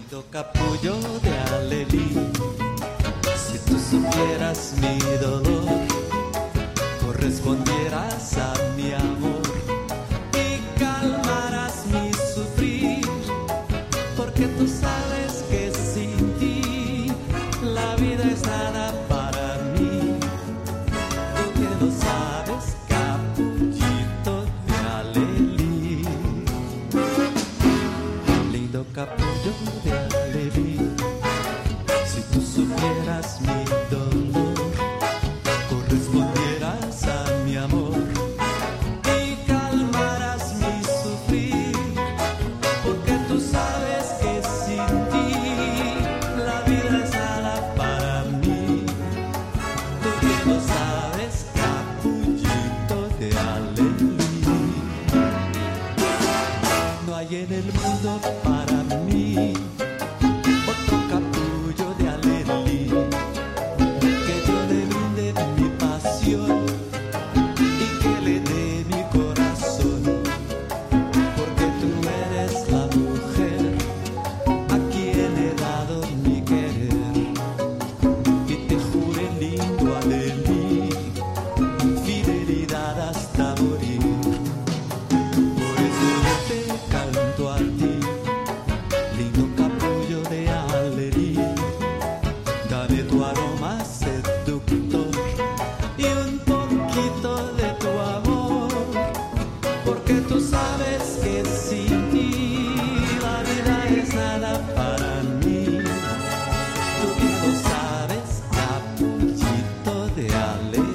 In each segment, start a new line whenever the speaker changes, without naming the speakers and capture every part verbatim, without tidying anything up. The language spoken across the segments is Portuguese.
Lindo capullo de alelí, si tú supieras mi dolor, correspondieras a mi amor y calmarás mi sufrir, porque tú sabes que sin ti la vida es nada para mí. Tú que lo sabes, capullito de alelí. Lindo capullo de alelí, si tú supieras mi dolor, correspondieras a mi amor y calmarás mi sufrir, porque tú sabes que sin ti la vida es nada para mí. Tú bien lo sabes, capullito de alelí. No hay en el mundo para mí otro capullo de alelí, que yo le brinde mi pasión y que le dé mi corazón, porque tú eres la mujer a quien he dado mi querer, y te juré lindo alelí, fidelidad hasta morir. Por eso yo te canto a ti, lindo capullo de alelí. Dame tu aroma seductor y un poquito de tu amor, porque tú sabes que sin ti la vida es nada para mí. Tú bien lo sabes, capullito de alelí.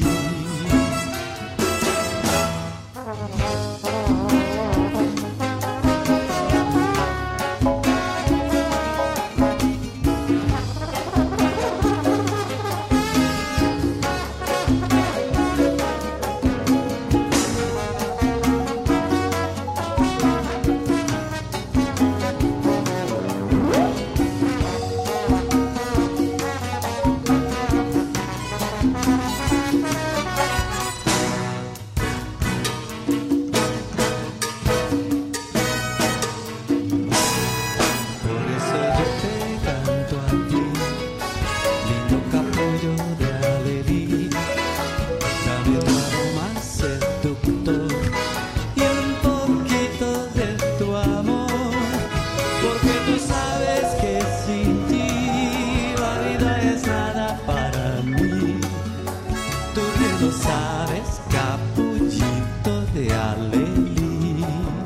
Por eso yo te canto a ti, lindo capullo de alelí. Dame tu aroma seductor y un poquito de tu amor, porque tú sabes que sin ti la vida es nada para mí. Tú bien lo sabes, capullito de alelí.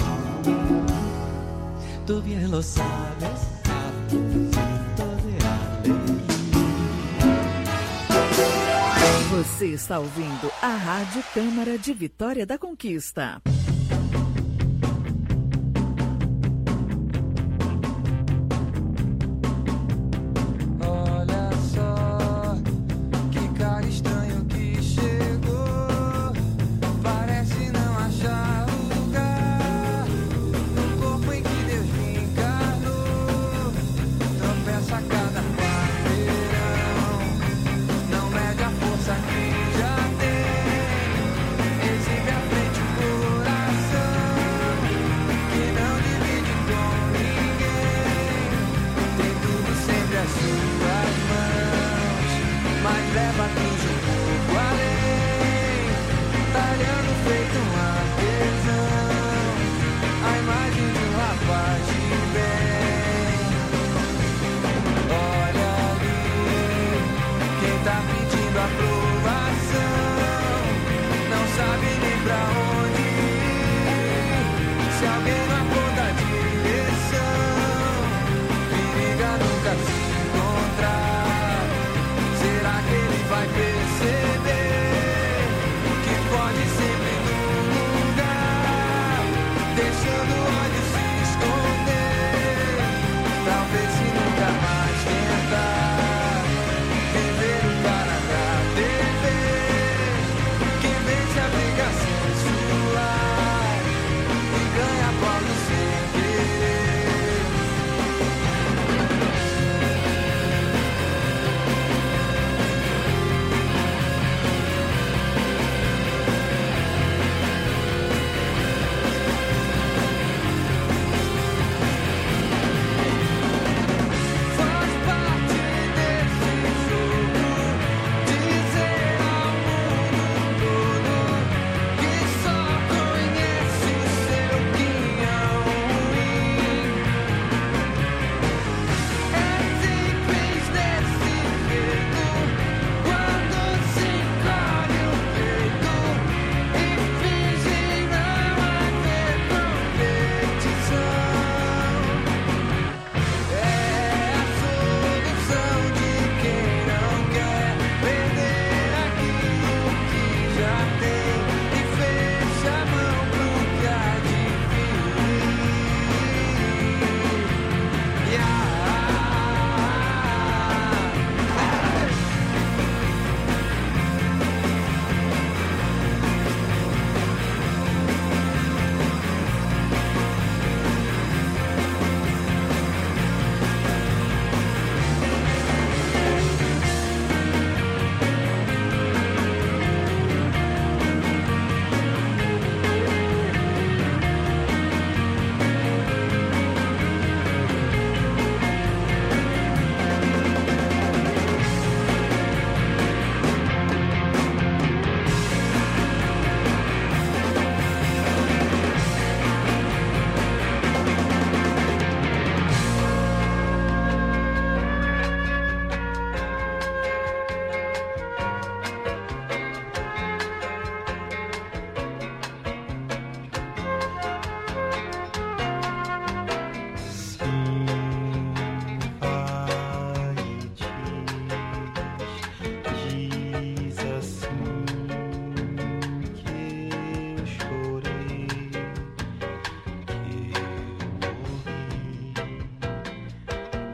Tú bien lo sabes, capullito de alelí.
Você está ouvindo a Rádio Câmara de Vitória da Conquista.
Olha só, que cara estranho que chegou. Parece não achar lugar no corpo em que Deus me encarnou. Tropeça a cada quarteirão, não mede a força que já tem. Exibe à frente o coração, que não divide com ninguém. Tem tudo sempre às suas mãos, mas leva tudo um pouco além. Talhando feito um artesão, a imagem de um rapaz de bem. Olha ali, quem tá pedindo aprovação, não sabe nem pra onde ir. Se alguém não aponta a direção, periga nunca se encontrar. Será que ele vai perceber que pode sempre num lugar, deixando o ódio se esconder? Talvez se nunca mais tentar viver o Paraná T V, quem vence a briga sensual e ganha aplausos sem querer.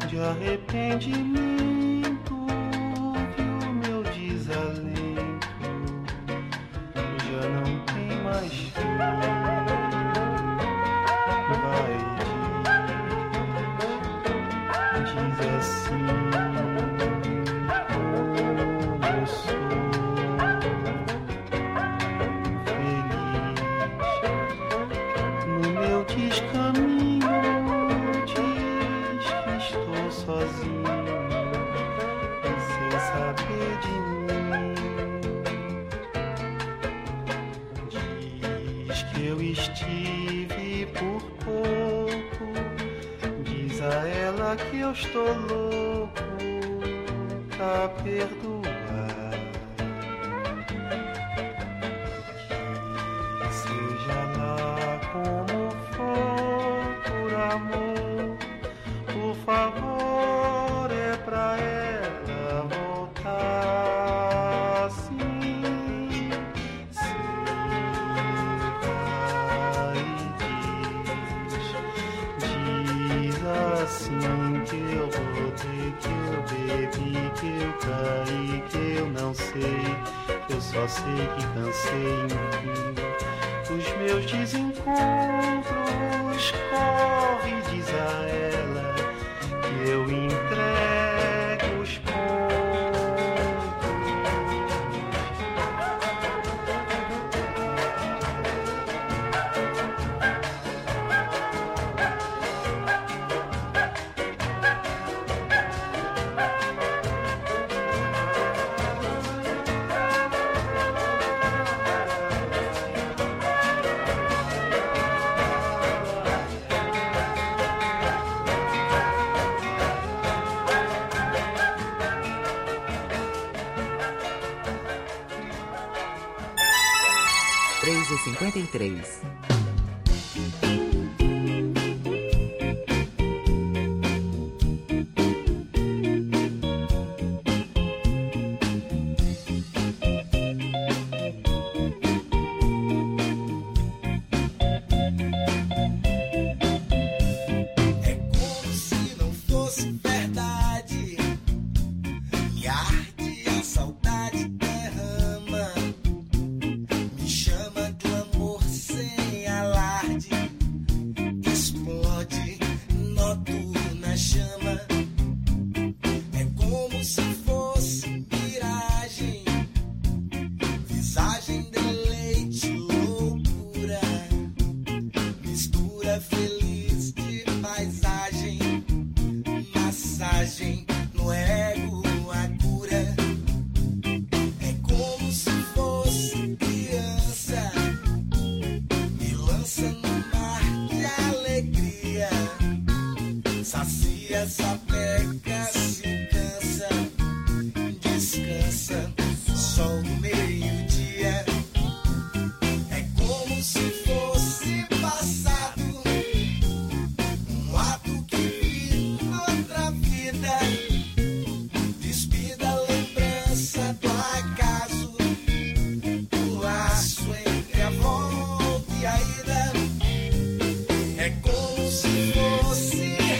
de arrependimento, que o meu desalento já não tem mais fim. Vai, diz, diz assim, como eu sou feliz no meu descaminho, diz que estou sozinho, sem saber de mim. Diz que eu estive por pouco, diz a ela que eu estou louco pra perdoar. Que seja lá como for, por amor, por favor, é pra ela voltar. Sim, sim, vai, diz, diz assim que eu voltei, que eu bebi, que eu caí, que eu não sei, que eu só sei que cansei, enfim, os meus desencontros. Corre, diz a ela que eu entrego os
três e cinquenta e três.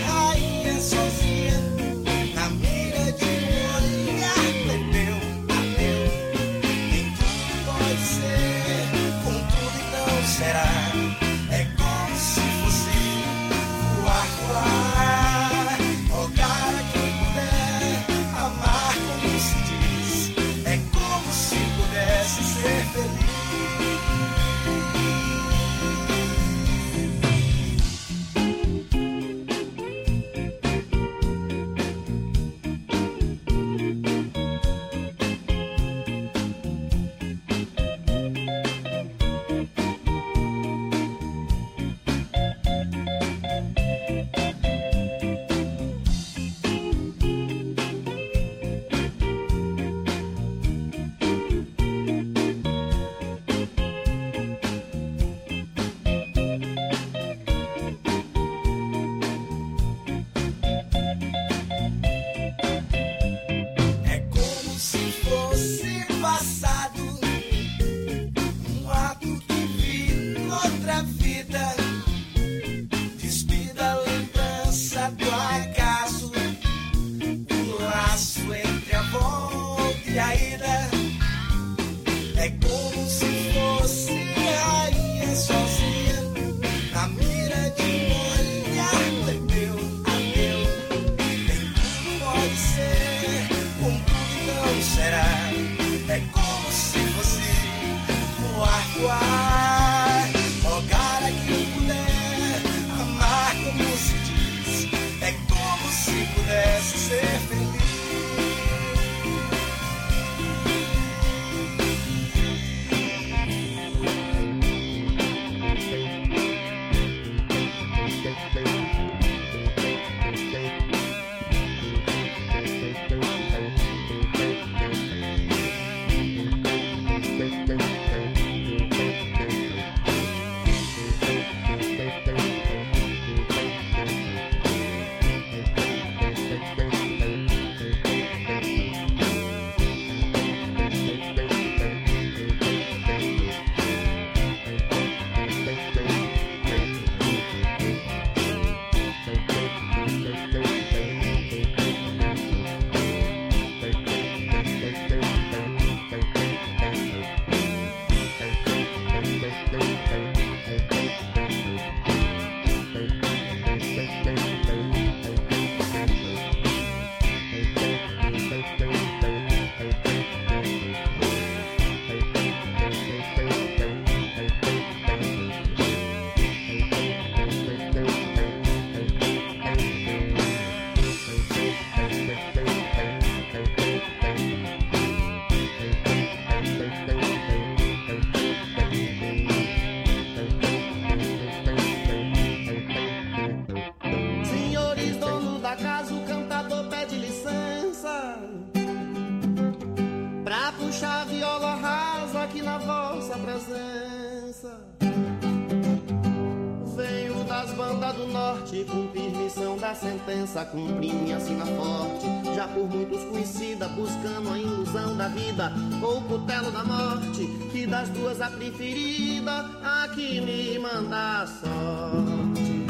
Sozinha, na mira de olhar, perdeu a
posso ser feliz.
Sentença cumpri minha sina forte, já por muitos conhecida, buscando a ilusão da vida ou o cutelo da morte, que das duas a preferida, a que me manda a sorte.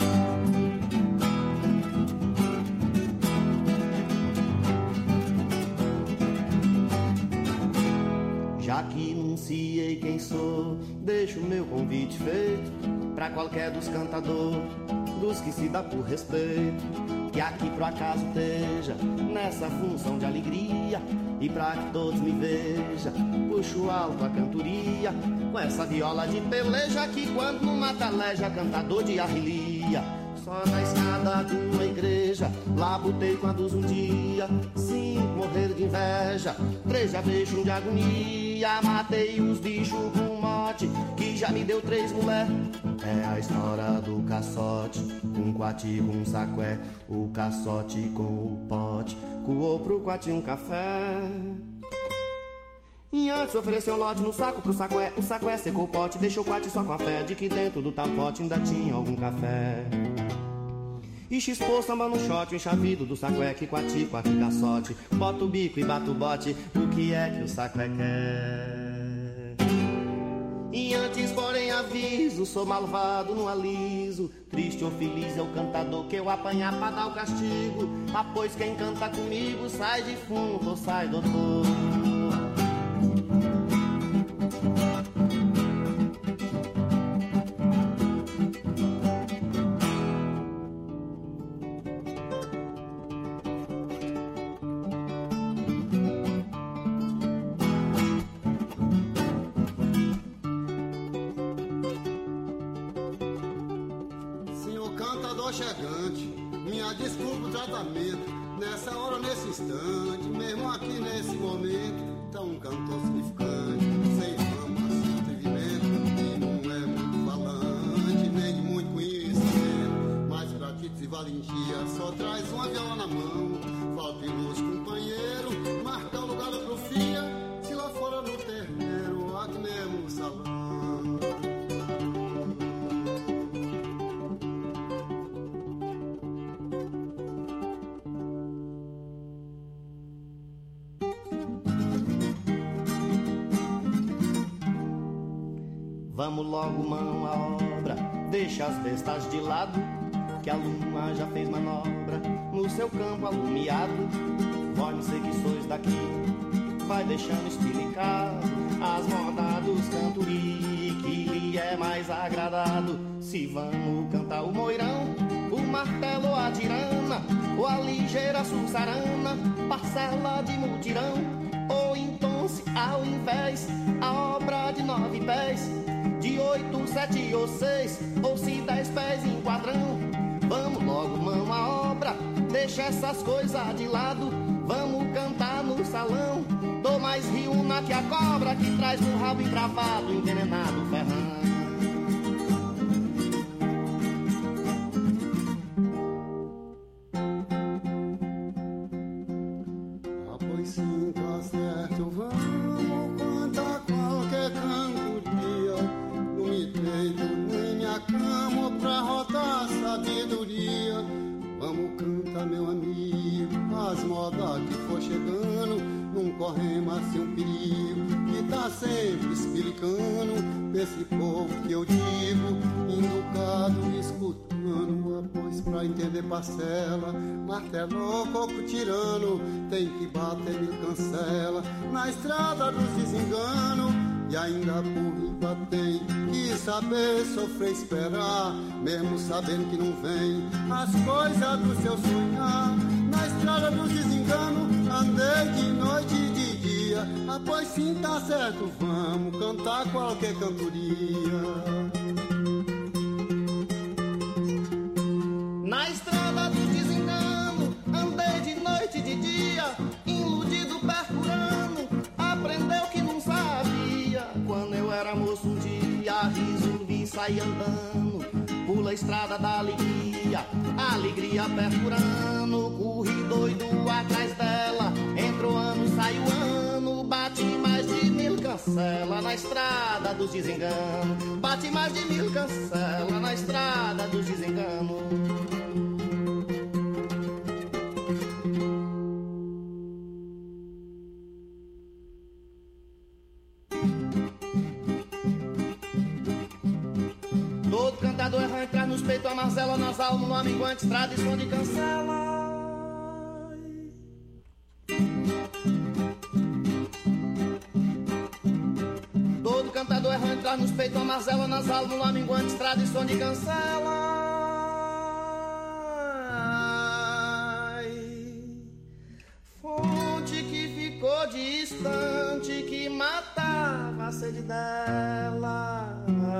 Já que enunciei quem sou, deixo o meu convite feito pra qualquer dos cantadores, dos que se dá por respeito, que aqui pro acaso esteja nessa função de alegria, e pra que todos me vejam, puxo alto a cantoria, com essa viola de peleja que quando numa taleja, cantador de arrelia. Só na escada de uma igreja, lá botei quantos um dia, cinco morrer de inveja, três já beijo de agonia, matei os bichos com um mote, que já me deu três mulher. É a história do caçote, um quati com um saqué, o caçote com o pote, coou pro quati um café. E antes ofereceu um lote no saco pro saqué, o saqué secou o pote, deixou o quati só com a fé de que dentro do tal pote ainda tinha algum café. E chispou samba no shot, o enxavido do saqué, que quati, quati, caçote, bota o bico e bata o bote, o que é que o saqué quer? E antes, porém, aviso, sou malvado, não aliso, triste ou feliz é o cantador que eu apanhar pra dar o castigo, ah, pois quem canta comigo sai defunto ou sai doutor.
Chegante, minha desculpa o tratamento, nessa hora, nesse instante, mesmo aqui nesse momento, tá um cantor significante, sem fama, sem atrevimento, e não é muito falante, nem de muito conhecimento, mas pra títulos e valentia, só traz uma viola na mão, falta ilustre companheiro, marca o lugar da profia, se lá fora no terreiro, aqui mesmo no salão.
Vamos logo, mão à obra, deixa as bestas de lado, que a lua já fez manobra no seu campo alumiado. Vós não sei que sois daqui, vai deixando espilicado as modas dos canturi, que lhe é mais agradado. Se vamos cantar o moirão, o martelo, a tirana, ou a ligeira sussarana, parcela de mutirão, ou então se ao invés a obra de nove pés, de oito, sete ou seis, ou se dez pés em quadrão. Vamos logo, mão à obra, deixa essas coisas de lado, vamos cantar no salão. Dou mais riuma que a cobra que traz no rabo encravado, envenenado ferrão.
Ah, pois sim, tá certo, vamos cantar qualquer cantoria. Não me deito nem minha cama pra rodar sabedoria. Vamos cantar, meu amigo, as modas que for chegando, não corremos assim um perigo, que tá sempre explicando pra esse povo que eu digo, educado, escutando, pois pra entender parcela, martelou, coco tirano, tem que bater, me cancela, na estrada dos desenganos, e ainda por riba tem que saber sofrer, esperar, mesmo sabendo que não vem as coisas do seu sonhar. Na estrada dos desenganos, andei de noite e de dia. Ah, pois sim, tá certo, vamos cantar qualquer cantoria.
Na estrada dos desenganos, andei de noite e de dia, iludido, perfurando, aprendeu que não sabia. Quando eu era moço um dia, riso, vi sair andando, pula a estrada da alegria, alegria perfurando, corri doido atrás dela, entrou ano, saiu ano, bati mais de mil cancela na estrada dos desenganos, bati mais de mil cancela na estrada dos desenganos. Traz nos peitos a Marcela, nas almas, no amiguante, tradição de cancela. Todo cantador errante traz nos peitos a Marcela, nas almas, no amiguante, tradição de cancela. Fonte que ficou distante, que matava a sede dela.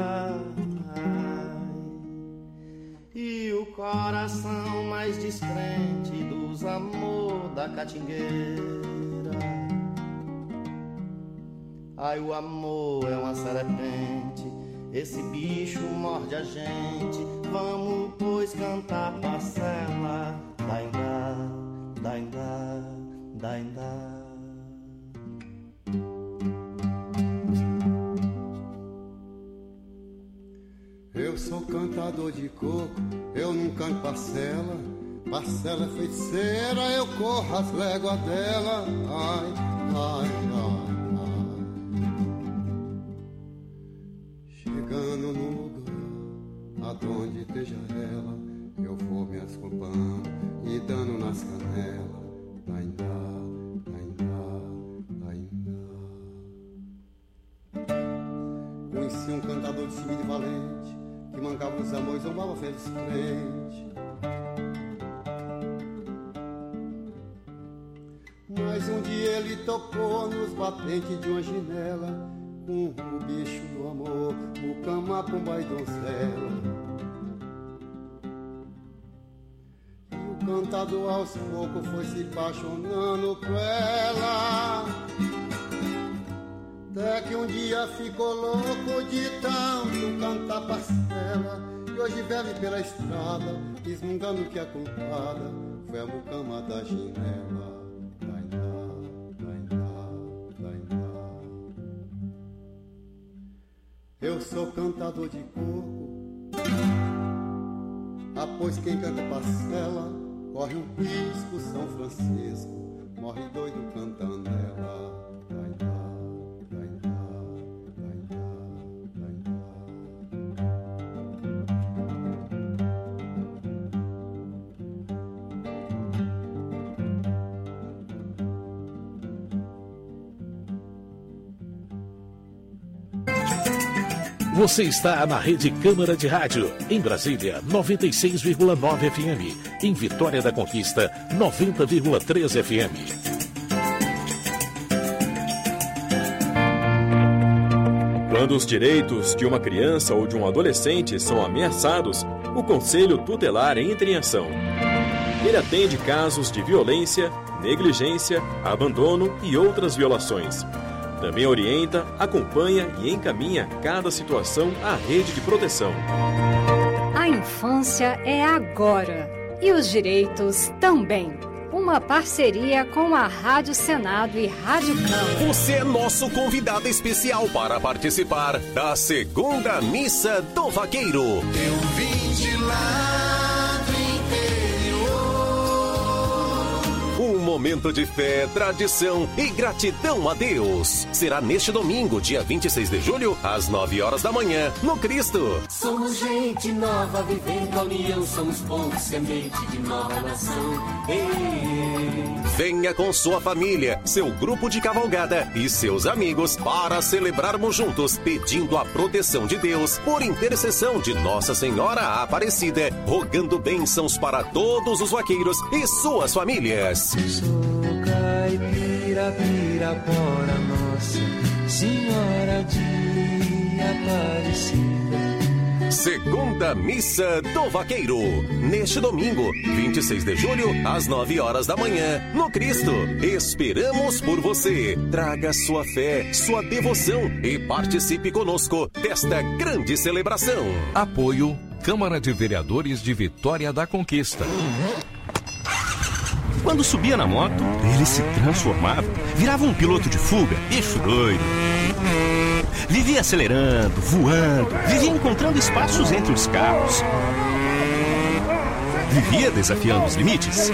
E o coração mais descrente dos amor da catingueira. Ai, o amor é uma serpente, esse bicho morde a gente. Vamos, pois, cantar parcela. Daindá, daindá, daindá.
Eu sou cantador de coco, eu não canto parcela. Parcela é feiticeira, eu corro as léguas dela. Ai, ai, ai, ai. Chegando no lugar, aonde esteja ela, eu vou me asculpando e dando nas canelas. Daindá, daindá, daindá. Conheci um cantador de cima de valente, que mancava os amores, zombava feliz frente. Mas um dia ele tocou nos batentes de uma janela, com o bicho do amor, o cama, pomba e donzela. E o cantador aos poucos foi se apaixonando por ela, até que um dia ficou louco de tanto cantar parcela, e hoje bebe pela estrada, resmungando que a culpada foi a mucama da janela. Daindá, daindá, daindá. Eu sou cantador de coco, após quem canta parcela corre um risco, São Francisco morre doido cantando ela. Daindá.
Você está na Rede Câmara de Rádio, em Brasília, noventa e seis vírgula nove F M. Em Vitória da Conquista, noventa vírgula três F M.
Quando os direitos de uma criança ou de um adolescente são ameaçados, o Conselho Tutelar entra em ação. Ele atende casos de violência, negligência, abandono e outras violações. Também orienta, acompanha e encaminha cada situação à rede de proteção.
A infância é agora e os direitos também. Uma parceria com a Rádio Senado e Rádio Câmara.
Você é nosso convidado especial para participar da segunda missa do Vaqueiro.
Eu vim de lá do interior.
Um momento de fé, tradição e gratidão a Deus. Será neste domingo, dia vinte e seis de julho, às nove horas da manhã, no Cristo.
Somos gente nova, vivendo a união, somos povo, semente de nova nação. Ei, ei.
Venha com sua família, seu grupo de cavalgada e seus amigos para celebrarmos juntos, pedindo a proteção de Deus por intercessão de Nossa Senhora Aparecida, rogando bênçãos para todos os vaqueiros e suas famílias.
Sou caipira, Pirapora, Nossa Senhora de Aparecida.
Segunda Missa do Vaqueiro, neste domingo, vinte e seis de julho, às nove horas da manhã, no Cristo. Esperamos por você. Traga sua fé, sua devoção e participe conosco desta grande celebração.
Apoio Câmara de Vereadores de Vitória da Conquista.
Quando subia na moto, ele se transformava, virava um piloto de fuga, bicho doido. Vivia acelerando, voando, vivia encontrando espaços entre os carros. Vivia desafiando os limites.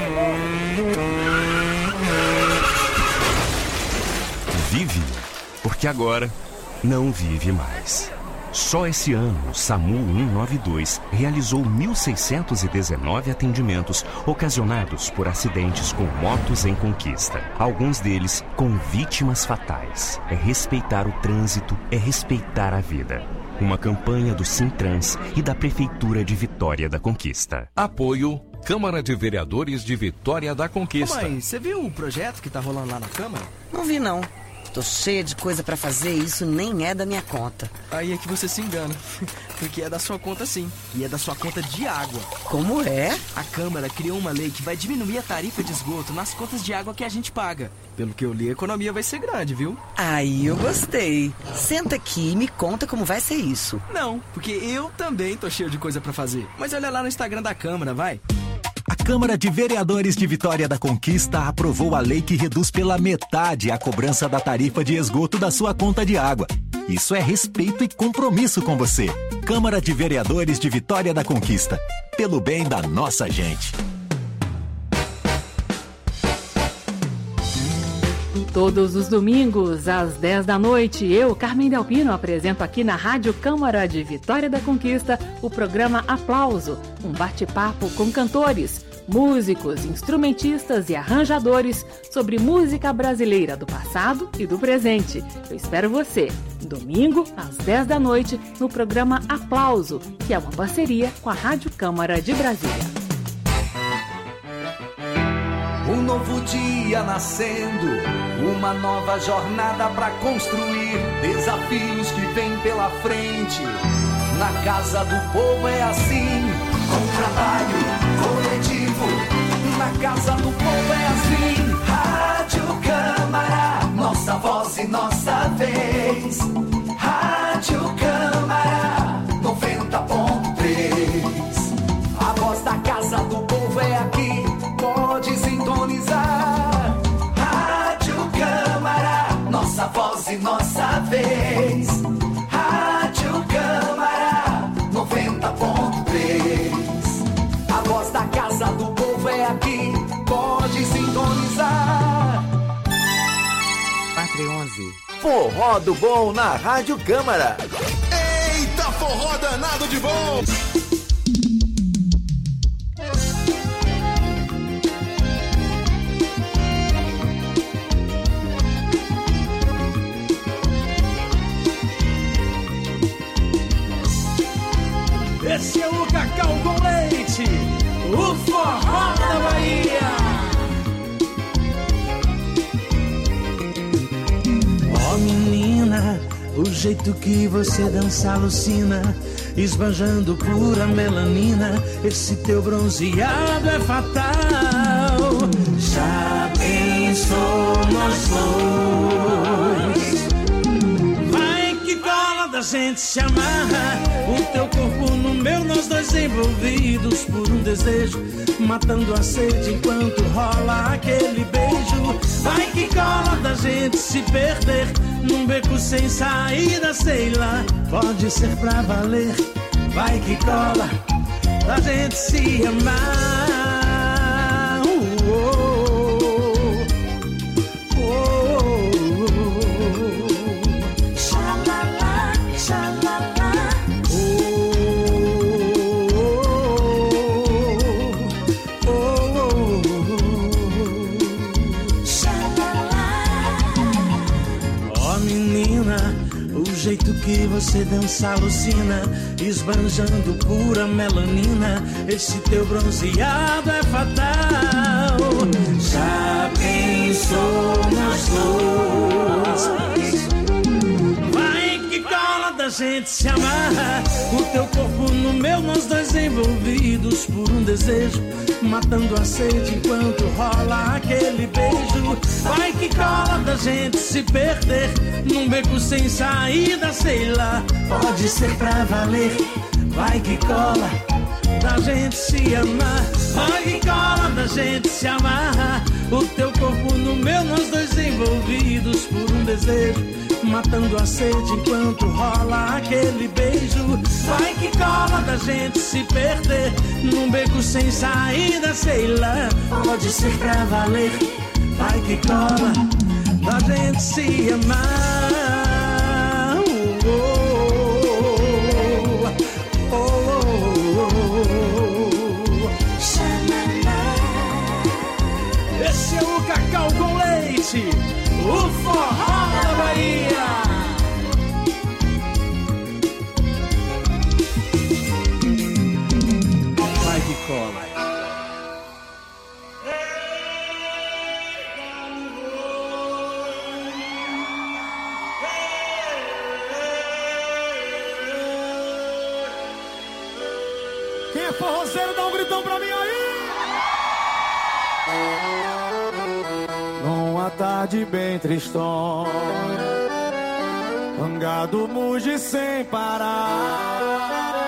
Vive, porque agora não vive mais. Só esse ano, o SAMU cento e noventa e dois realizou mil seiscentos e dezenove atendimentos ocasionados por acidentes com motos em conquista. Alguns deles com vítimas fatais. É respeitar o trânsito, é respeitar a vida. Uma campanha do Sintrans e da Prefeitura de Vitória da Conquista.
Apoio Câmara de Vereadores de Vitória da Conquista.
Ô mãe, você viu o projeto que tá rolando lá na Câmara?
Não vi, não. Tô cheia de coisa pra fazer e isso nem é da minha conta.
Aí é que você se engana, porque é da sua conta sim, e é da sua conta de água.
Como é?
A Câmara criou uma lei que vai diminuir a tarifa de esgoto nas contas de água que a gente paga. Pelo que eu li, a economia vai ser grande, viu?
Aí eu gostei. Senta aqui e me conta como vai ser isso.
Não, porque eu também tô cheio de coisa pra fazer. Mas olha lá no Instagram da Câmara, vai.
A Câmara de Vereadores de Vitória da Conquista aprovou a lei que reduz pela metade a cobrança da tarifa de esgoto da sua conta de água. Isso é respeito e compromisso com você. Câmara de Vereadores de Vitória da Conquista. Pelo bem da nossa gente.
Todos os domingos, às dez da noite, eu, Carmen Delpino, apresento aqui na Rádio Câmara de Vitória da Conquista o programa Aplauso, um bate-papo com cantores, músicos, instrumentistas e arranjadores sobre música brasileira do passado e do presente. Eu espero você, domingo, às dez da noite, no programa Aplauso, que é uma parceria com a Rádio Câmara de Brasília.
Um novo dia nascendo, uma nova jornada pra construir, desafios que vêm pela frente. Na casa do povo é assim, com trabalho coletivo. Na casa do povo é assim, Rádio Câmara, nossa voz e nossa vez. Rádio Câmara, noventa ponto três. A voz da casa do povo é aqui, pode sintonizar. Rádio Câmara, nossa voz e nossa vez. Rádio Câmara, noventa ponto três. A voz da casa do povo é aqui, pode sintonizar.
quatro e onze.
Forró do bom na Rádio Câmara.
Eita, forró danado de bom!
Esse é o Cacau com Leite, o forró da Bahia.
Ó oh, menina, o jeito que você dança alucina. esbanjando pura melanina. Esse teu bronzeado é fatal. Já pensou nós dois? Vai que cola da gente se amarra, o teu corpo no meu, nós dois envolvidos por um desejo, matando a sede enquanto rola aquele beijo. Vai que cola da gente se perder num beco sem saída, sei lá, pode ser pra valer. Vai que cola da gente se amar. uh, oh, oh, oh, oh. Xalala, xalala. Oh, oh, oh, oh, oh. Xalala. Oh, menina, o jeito que você dança alucina, esbanjando pura melanina. Esse teu bronzeado é fatal. Já pensou nós dois? Vai que cola da gente se amarra, o teu corpo no meu, nós dois envolvidos por um desejo, matando a sede enquanto rola aquele beijo. Vai que cola da gente se perder num beco sem saída, sei lá, pode ser pra valer. Vai que cola da gente se amar. Vai que cola da gente se amarra, o teu corpo no meu, nós dois envolvidos por um desejo, matando a sede enquanto rola aquele beijo. Vai que cola da gente se perder num beco sem saída, sei lá, pode ser pra valer. Vai que cola da gente se amar. uh, oh, oh, oh, oh. Esse é o Cacau com Leite, o forró da Bahia. Vai que cola.
Quem é forrozeiro, dá um gritão pra mim aí. Numa tarde bem tristonha, Angado muge sem parar.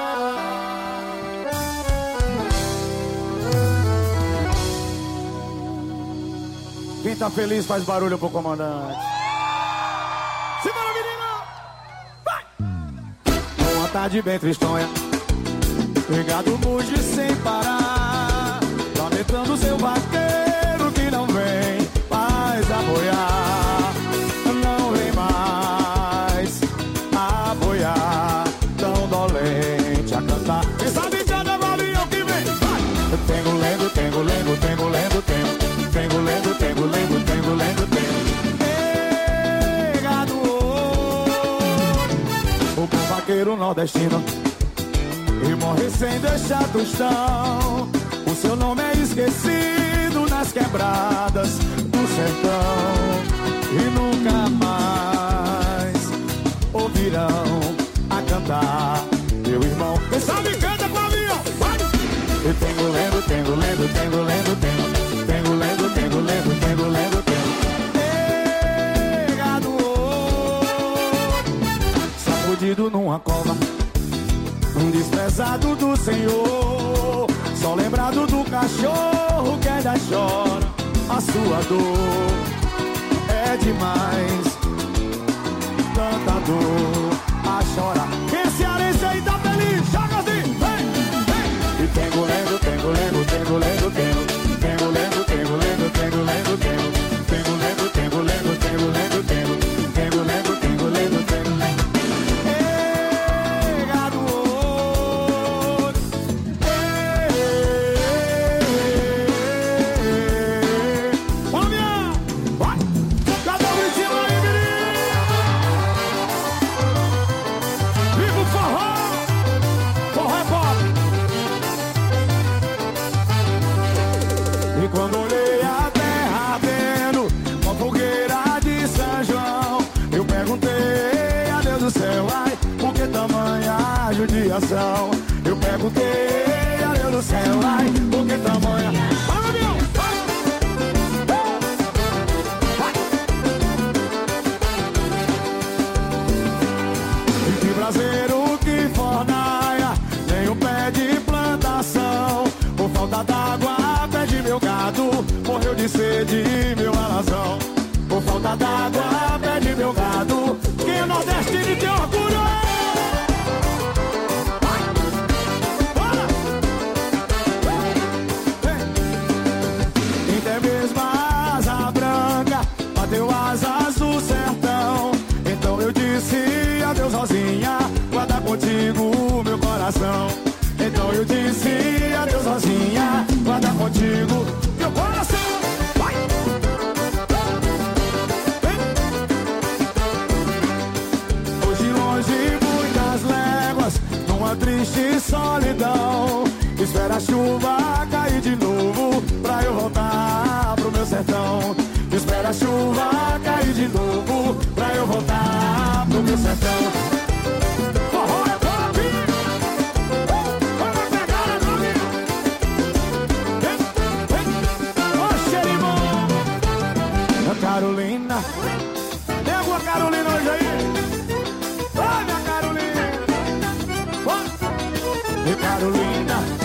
Quem tá feliz faz barulho pro comandante. Simbora, menina! Vai! Numa tarde bem tristonha, Angado muge sem parar, lamentando seu vaqueiro que não vem mais aboiar. Não vem mais aboiar, tão dolente a cantar. Essa bichada valia que vem, vai! Tengo lendo, tengo lendo, tengo lendo, tengo. Tengo lendo, tengo lendo, tengo lendo, tengo. Ei, gado, o bom vaqueiro nordestino, e morre sem deixar tostão. O seu nome é esquecido nas quebradas do sertão, e nunca mais ouvirão a cantar, meu irmão. Quem sabe canta com a minha, vai! Eu tenho lendo, tenho lendo, tenho lendo, tenho. Tengo lendo, tengo lendo, tengo lendo, tengo. Ei, gado, sacudido numa cova, um desprezado do Senhor, só lembrado do cachorro que ainda chora a sua dor. É demais, tanta dor a chorar. Quem cearense aí tá feliz, joga assim, vem, vem. E tengo lendo, tengo lendo, tengo lendo, tengo. Tengo lendo, tengo lendo, tengo lendo, tengo. Tengo lendo, tengo lendo, tengo lendo, tengo. Tengo lendo, tengo lendo, tengo lendo. Ei, gado, coração. Eu perguntei a Deus do céu, ai, por que tamanha? Vai, meu! E que braseiro que fornaia, nem um pé de plantação. Por falta d'água, pede meu gado, morreu de sede, meu alazão. Por falta d'água, pede meu gado, que o nordestino tem orgulho. Até mesmo a asa branca bateu asas do sertão. Então eu disse adeus, Rosinha, guarda contigo meu coração. Então eu disse adeus, Rosinha, guarda contigo meu coração. Vai! Hoje longe muitas léguas, numa triste solidão. Espera a chuva cair de novo pra eu voltar pro meu sertão. Espera a chuva cair de novo pra eu voltar pro meu sertão. Forró é pop! Vamos pegar a nome! Ô, xerimão! A Carolina! Tem alguma Carolina hoje aí? Vai, minha Carolina! E Carolina!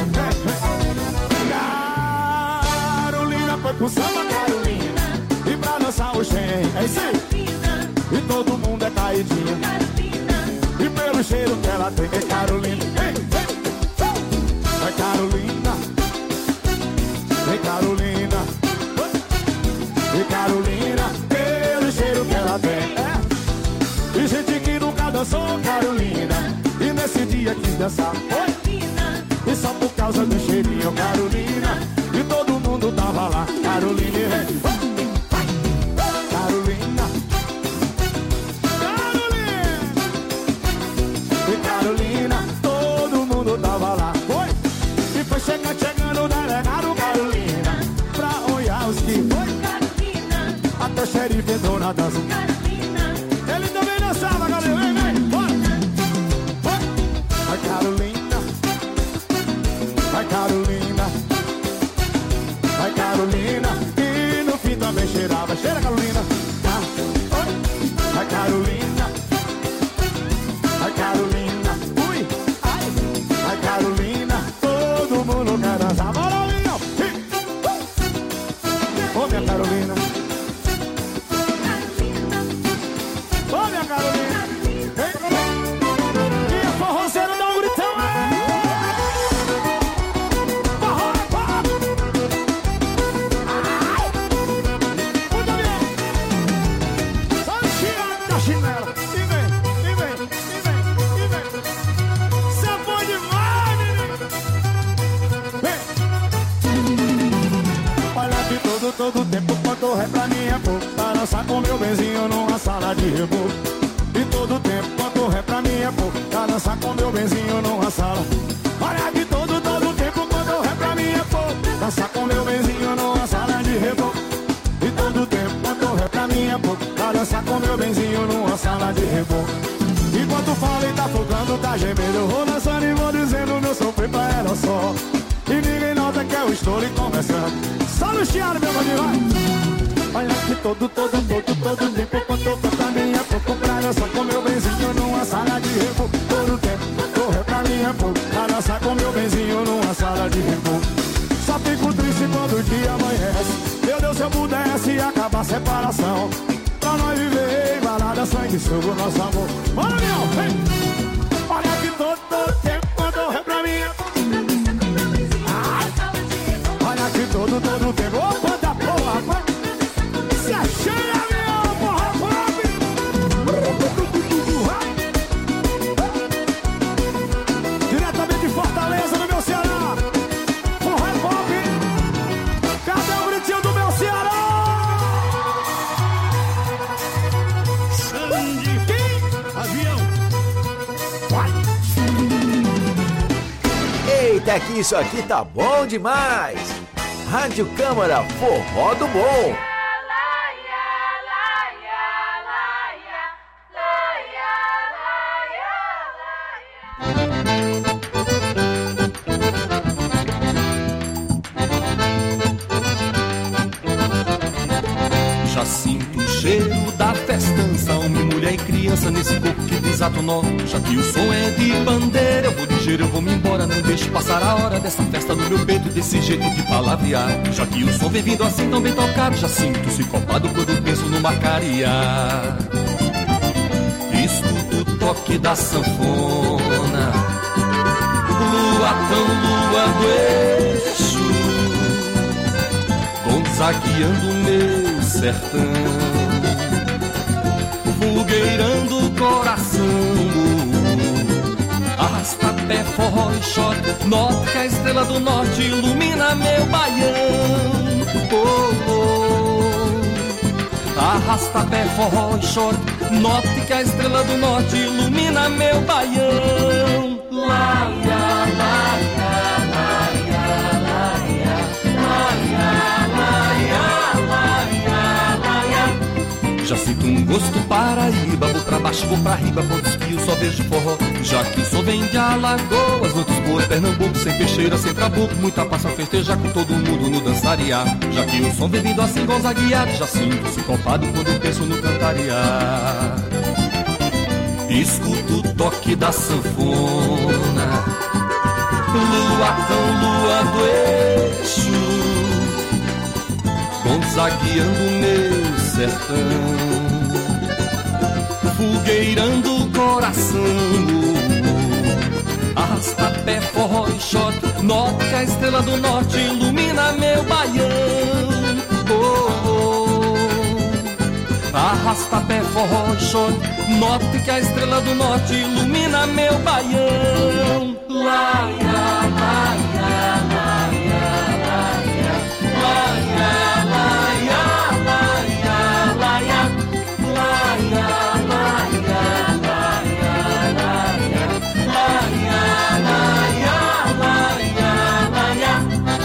Carolina foi pro samba, Carolina, e pra dançar o xen, é isso aí. E todo mundo é caidinho, e pelo cheiro que ela tem, é Carolina. Ei, ei, é Carolina, é Carolina, é Carolina, pelo cheiro que ela tem, é. E gente que nunca dançou, Carolina, e nesse dia quis dançar, Carolina, e só por causa do cheirinho, Carolina, e todo mundo tava lá, Carolina, Carolina, Carolina, e Carolina, todo mundo tava lá, foi, e foi chegando, chegando o delegado, Carolina, pra olhar os que foi, Carolina, até o xerife entrou na dança, Carolina, ele também dançava, Carolina, vem, vem, bora, vai, Carolina, vai, Carolina, vai, Carolina, e no fim também cheirava. Cheira, Carolina. Ah, vai, Carolina. Vai, Carolina. Ui, ai. Vai, Carolina. Todo mundo quer dançar. Bora, Leão. Ô, minha Carolina. Ô, minha Carolina. E o forrozeiro dá um gritão. Todo tempo quanto ré pra mim é pouco, pra dançar com meu benzinho numa sala de reboco. E todo tempo quanto ré pra mim é pouco, pra dançar com meu benzinho numa sala. Olha que todo, todo tempo quanto ré pra mim é pouco, dançar com meu benzinho numa sala de reboco. E todo tempo quanto ré pra mim é pouco, pra dançar com meu benzinho numa sala de reboco. Enquanto fala e tá focando, tá gemendo, eu vou dançando e vou dizendo meu sofrer pra ela só. E ninguém nota que eu estou lhe conversando. Só no chiado, meu bandido, vai. Olha que todo, todo, todo, todo tempo quanto pra mim é pouco, pra dançar com meu benzinho numa sala de reboco. Todo tempo, correr pra mim é pouco, pra dançar com meu benzinho numa sala de reboco. Só fico triste quando o dia amanhece. Meu Deus, se eu pudesse acabar a separação, pra nós viver em balada, sangue, sugo, nosso amor. Bora, meu, vem! Olha que todo, todo tempo quanto correr pra mim é pouco. Todo, todo tempo, ô, quanta porra, rapaz. Se achei, meu, porra, pop. Diretamente de Fortaleza, no meu Ceará. Porra, pop. Cadê o gritinho do meu Ceará? Sandy, avião. Vai.
Eita, que isso aqui tá bom demais. Rádio Câmara, forró do bom.
sinto o cheiro da festança, homem, mulher e criança nesse corpo que desata o nó. Já que o som é de bandeira, eu vou ligeiro, eu vou me embora, não deixo passar a hora dessa festa no meu peito, desse jeito de palavrear. Já que o som vem vindo assim tão bem tocado, já sinto-se copado quando penso no Macaria. Escuto o toque da sanfona, lua tão lua do eixo, gonzagueando o meu sertão, fogueirando o coração, arrasta-pé, forró e shot, note que a estrela do norte ilumina meu baião. Oh, oh. Arrasta-pé, forró e shot, note que a estrela do norte ilumina meu baião. Laia, laia, laia, laia, laia, laia, laia, laia. Já sinto um gosto paraíba, vou pra baixo, vou pra riba, pontos que eu só vejo forró. Já que o som vem de Alagoas, outros boas, Pernambuco, sem peixeira, sem trabuco, muita paz a festejar com todo mundo no dançariar. Já que o som vem vindo assim, gonzagueado, já sinto-se copado quando eu penso no cantariar. Escuto o toque da sanfona, lua tão lua do eixo, gonzagueando o meu sertão, fogueirando o coração, arrasta-pé, forró e shot, note que a estrela do norte ilumina meu baião. Oh, oh. Arrasta-pé, forró e shot, note que a estrela do norte ilumina meu baião. Laia, laia, laia, laia, laia, laia, laia, laia, laia, laia, laia, laia, laia, laia.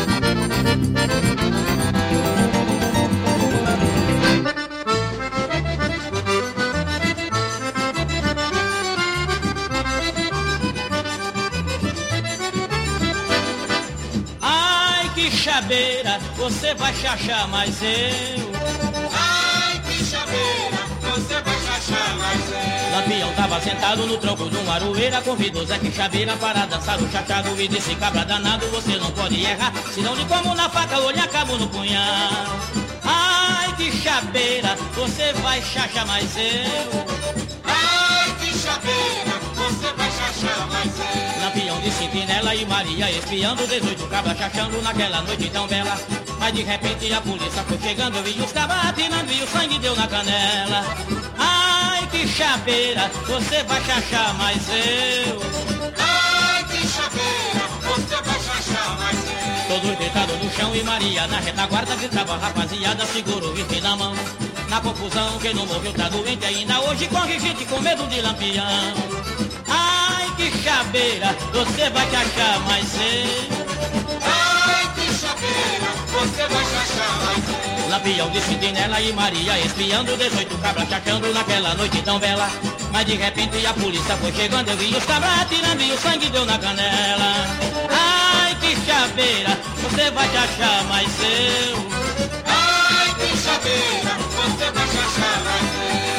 Chabeira, você vai chachar, mas eu.
Ai, que chabeira, você vai chachar, mas eu.
Lampião tava sentado no tronco de uma aroeira, convidou Zé Quixabeira para dançar o chachado e disse: cabra danado, você não pode errar, senão lhe como na faca, olho acabo no punhal. Ai, que chabeira, você vai chachar, mas eu.
Ai, que chabeira, você vai chachar, mas eu.
Lampião de Sentinela e Maria espiando, dezoito cabras chachando naquela noite tão bela. Mas de repente a polícia foi chegando e os cabras atirando e o sangue deu na canela. Ai, que chabeira, você vai chachar, mas eu.
Ai, que chabeira, você vai chachar, mas eu.
Todos deitados no chão e Maria na retaguarda gritava: rapaziada, segura o rifle na mão. Na confusão, quem não morreu tá doente ainda hoje, corre gente com medo de Lampião. Ai, que chabeira, você vai chachar, mas eu.
Ai, que chabeira, você vai chachar, mas eu.
Lampião de Sentinela e Maria espiando, dezoito cabras chachando naquela noite tão bela. Mas de repente a polícia foi chegando, eu vi os cabras atirando e o sangue deu na canela. Ai, que chabeira, você vai chachar, mas eu.
Ai, que chabeira, você vai chachar, mas eu.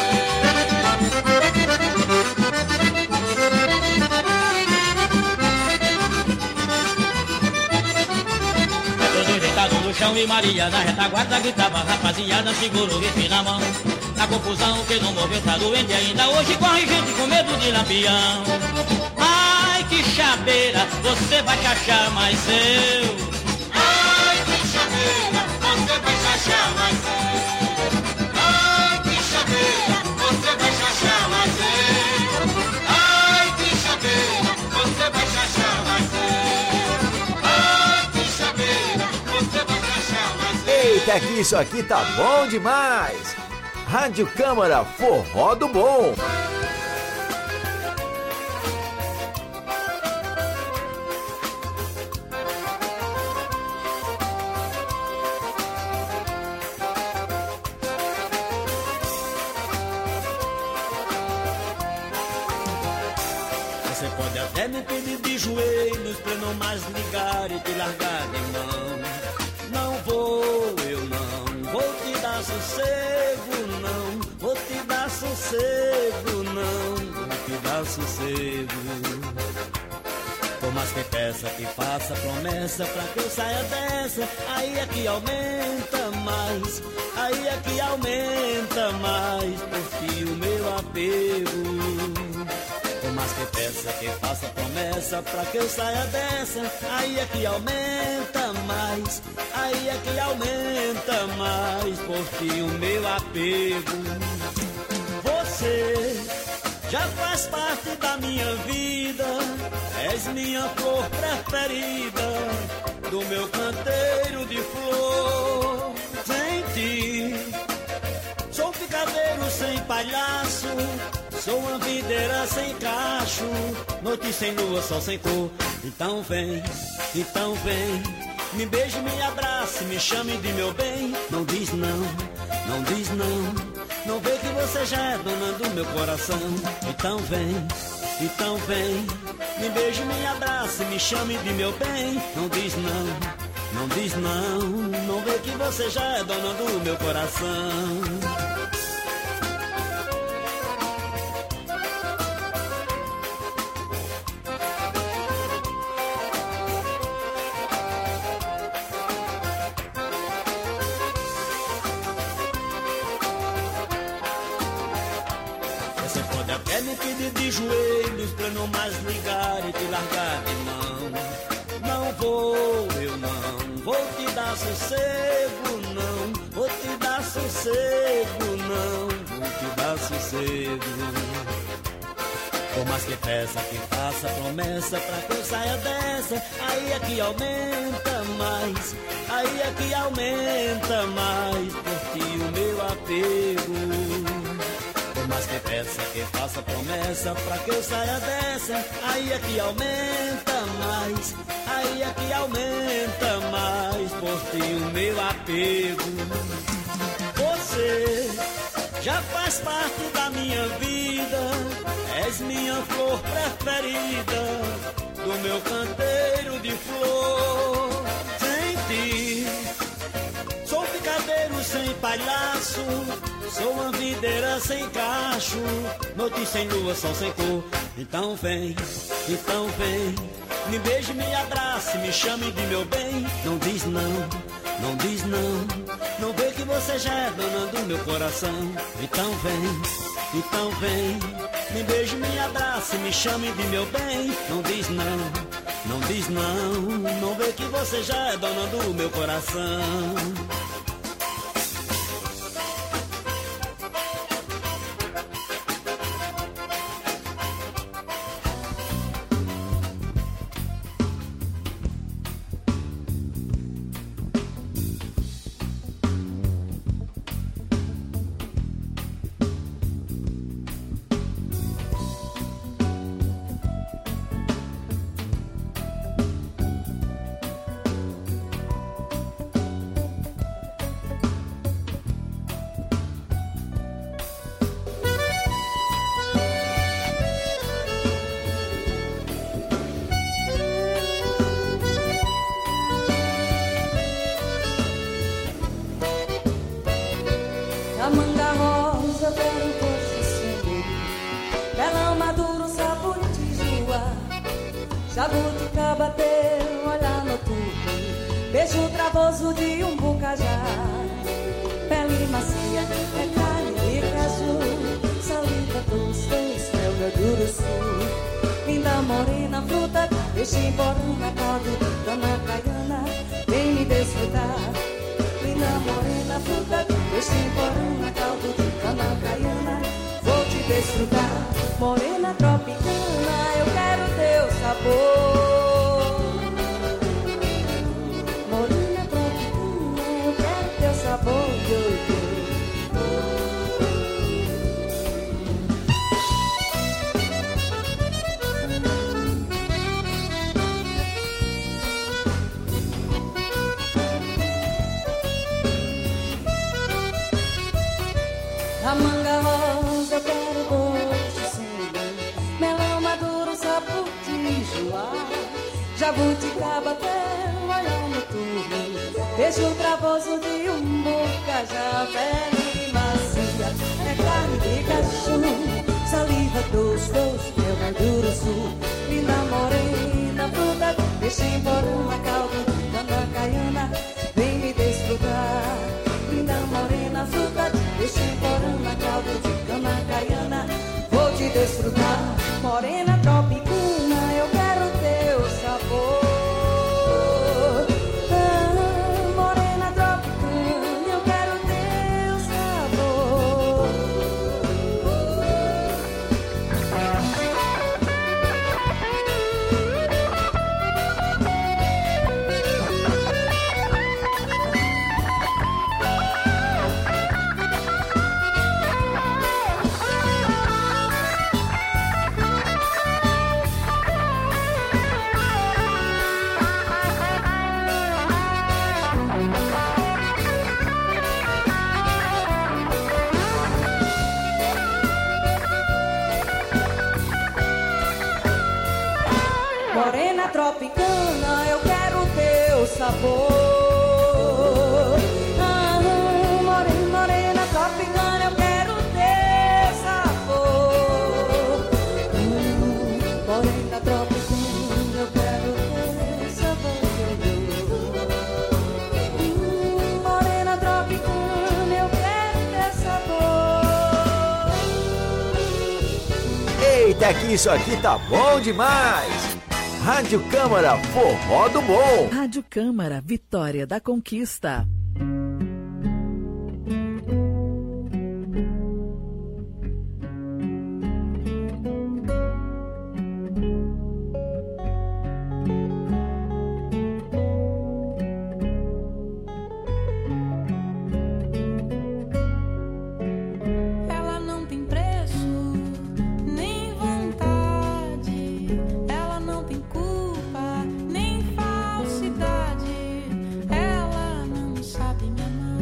No chão e Maria na retaguarda gritava: rapaziada, segura o rifle na mão. Na confusão, quem não morreu tá doente ainda hoje, corre gente com medo de Lampião. Ai, que chabeira, você vai chachar, mas eu.
Ai, que chabeira, você vai chachar, mas eu. Ai, que chabeira, você vai chachar, mas eu. Ai, que chabeira, você vai chachar, mas eu. Ai, que chabeira, você vai chachar, mas eu.
Eita, que isso aqui tá bom demais! Rádio Câmara, forró do bom!
Você pode até me pedir de joelhos pra não mais ligar e te largar de mão. Não vou, eu não vou te dar sossego. sossego, não vou te dar sossego. Por mais que peça, que faça promessa pra que eu saia dessa, aí é que aumenta mais, aí é que aumenta mais, porque o meu apego. Por mais que peça, que faça promessa pra que eu saia dessa, aí é que aumenta mais, aí é que aumenta mais, porque o meu apego. Você já faz parte da minha vida, és minha flor preferida, do meu canteiro de flor. Sem ti, sou picadeiro sem palhaço, sou uma videira sem cacho, noite sem lua, sol sem cor. Então vem, então vem, me beije, me abrace, me chame de meu bem. Não diz não, não diz não, não vê que você já é dona do meu coração. Então vem, então vem, me beije, me abrace, me chame de meu bem. Não diz não, não diz não, não vê que você já é dona do meu coração. De joelhos pra não mais ligar e te largar de mão. Não vou, eu não vou te dar sossego, não vou te dar sossego, não vou te dar sossego. Por mais que peça, que faça promessa pra que eu saia dessa, aí é que aumenta mais, aí é que aumenta mais, porque o meu apego. Mas que peça, que faça promessa pra que eu saia dessa, aí é que aumenta mais, aí é que aumenta mais, por ti o meu apego. Você já faz parte da minha vida, és minha flor preferida, do meu canteiro de flor. Sem ti, sou picadeiro sem palhaço, sou uma videira sem cacho, noite sem lua, sol sem cor. Então vem, então vem, me beije, me abrace, me chame de meu bem. Não diz não, não diz não, não vê que você já é dona do meu coração. Então vem, então vem, me beije, me abrace, me chame de meu bem. Não diz não, não diz não, não vê que você já é dona do meu coração.
Jabuticaba teu olhar noturno, beijo travoso de um bucajá, pele macia, é carne de caju, saliva doce, mel, meu duro sul. Linda morena, fruta, peixe boruna, caldo, dona caiana, vem me desfrutar. Linda morena, fruta, peixe boruna, caldo, dona caiana, vou te desfrutar. Morena tropicana, eu quero teu sabor. Morena tropicana, eu quero teu sabor. A manga rosa, eu quero gosto sem melão maduro, sabor de joá. Jabuticaba até o olhar noturno, beijo travoso de um bocajá, pele macia, é carne de cachorro, sabor. Ah, morena, morena tropicana, eu quero ter sabor. Hum, morena tropicana, eu quero ter sabor. Hum, morena tropicana, eu quero ter sabor.
Eita, que isso aqui tá bom demais! Rádio Câmara, forró do bom.
Rádio Câmara, Vitória da Conquista.
Ela não tem preço, nem vontade. Ela não tem culpa, nem falsidade. Ela não sabe me amar.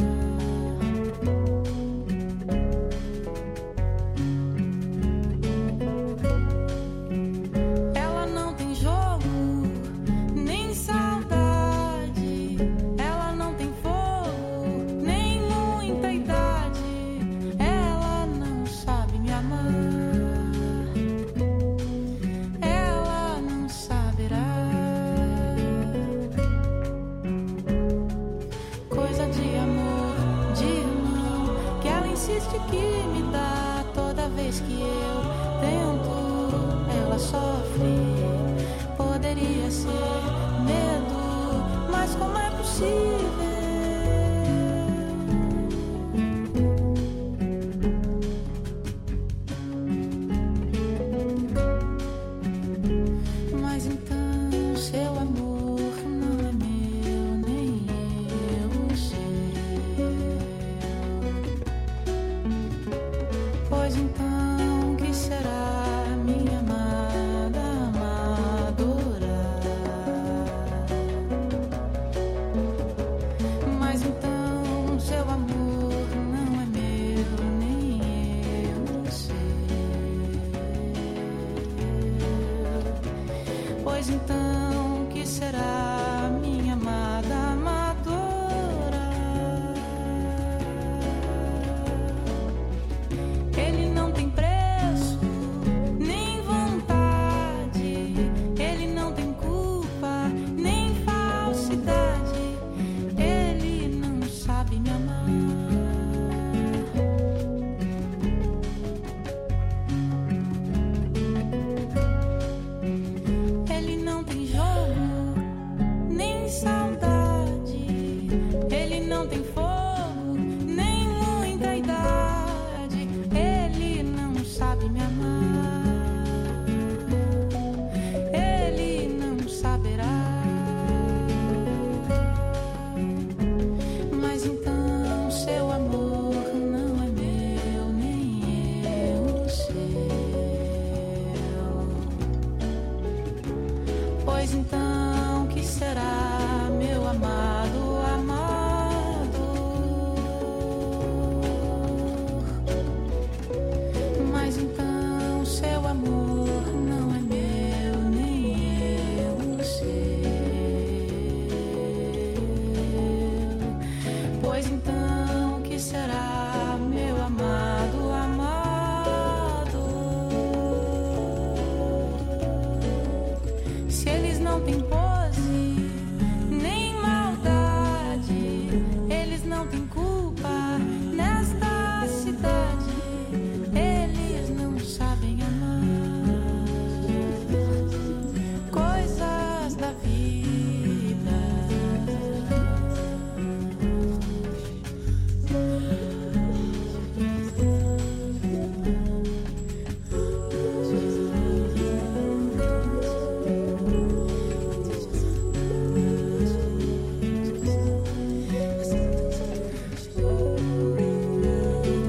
Ela não tem jogo, nem saudade. Ela não tem fogo, nem muita idade. Ela não sabe me amar. Ela não saberá. Coisa de amor, de irmão, que ela insiste que me dá. Toda vez que eu tento, ela sofre. Poderia ser medo, mas como é possível? Mas então seu amor não é meu, nem eu o seu. Pois então